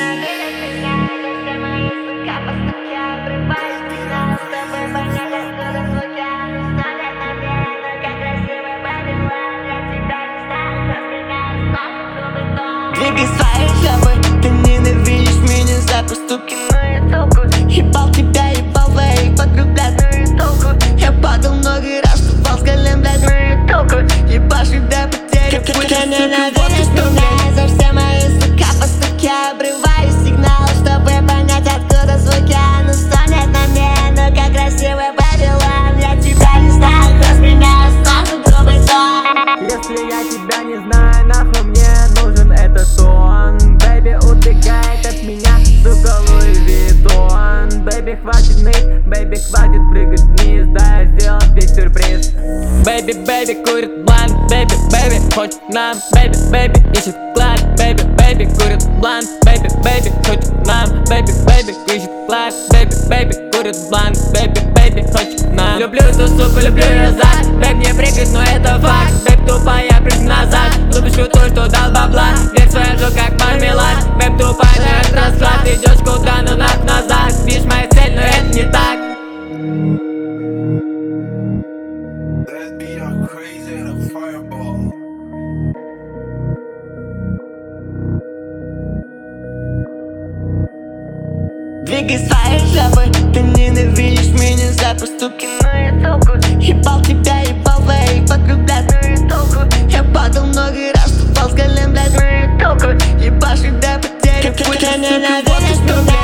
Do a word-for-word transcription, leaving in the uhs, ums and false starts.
ненавидят меня, за все мои, сука, поступки. Обрываешь меня, с тобой понять, откуда звуки. Ну что нет намеренно, как красивый Babylon. Я тебя не знаю, разменяю снова грубый тон. Двигай своей жопой, ты ненавидишь меня за поступки, но я толку. Ебал тебя, ебал твоих подруг, блядь, ну и толку. Я падал много раз, упал с колен, блядь, ну и толку. Ебашь, когда потерю путь. Ты ненавидишь меня за все мои, сука, поступки. Обрываю сигнал, чтобы понять, откуда звуки. Ну стонет на меня, как красивый Babylon. Я тебя не знаю, разменяю сразу грубый тон. Если я тебя не знаю, нахуй мне нужен этот тон. Бэйби убегает от меня, сука, Луи Виттон. Бэйби, хватит ныть, бэйби, хватит прыгать вниз. Да, я сделал весь сюрприз. Бэйби, бэйби, курит блант. Бэйби, бэйби, хочет нам. Бэйби, бэйби, ищет клад. Бэйби, бэйби, курит блант. Бэйби, бэйби, хочет нам. Бэйби, бэйби, ищет клад. Бэйби, бэйби, курит блант. Бэйби, бэйби, хочет нам. Люблю эту суку, люблю ее зад. Бэйб не прыгать, но это факт. Бэйб тупая, прыгни назад. Лупишь то, что дал бабла. Верь своя жо, как мармелад. Бэйб тупая, но это расклад. Идешь куда, но нах назад. Видишь моя цель, но это не так. That beat are crazy and a fireball. Двигай своей жопой, ты ненавидишь меня за поступки, но я толку. Ебал тебя, ебал твоих подруг, блядь, ну и толку. Я падал много раз, упал с колен, блядь, ну и толку. Ебашь, когда потерю путь. Ты ненавидишь меня